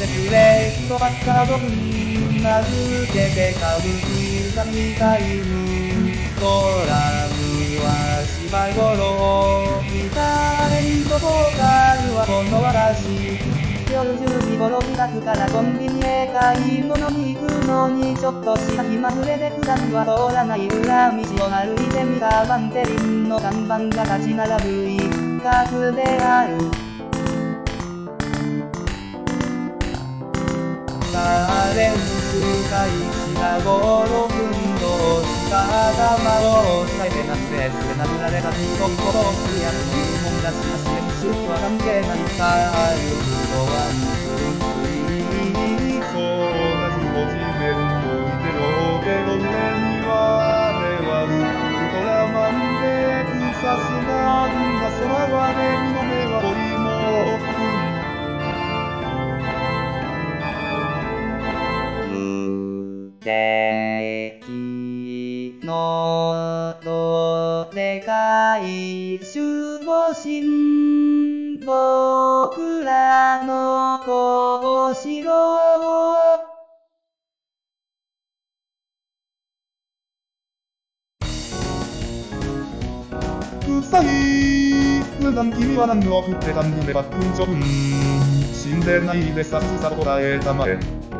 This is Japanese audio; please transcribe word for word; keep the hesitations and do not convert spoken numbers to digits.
てくれとばっかどん名付けて歌舞伎座みたいにドラムは芝居頃見たエンドボーカルはこの嵐夜じゅうじ頃自宅からコンビニへ買い物に行くのにちょっとした気まぐれで普段は通らない裏道を歩いてみたバンテリンの看板が立ち並ぶ一角であるカーレンス開始がご、ろくふんとした頭を押さえてなくてすれ殴られたずっとことをするやつの入門だしなし練習とは関係ないさあるのはついそうなにも地面もいてよけど俺にはあれはウルトラマンで草すなんだ空はね海の目は恋も無敵のどでかい守護神僕らのこしろ臭い無断君は何を振ってたん夢バックンジョブン死んでないでさっさと答えたまえ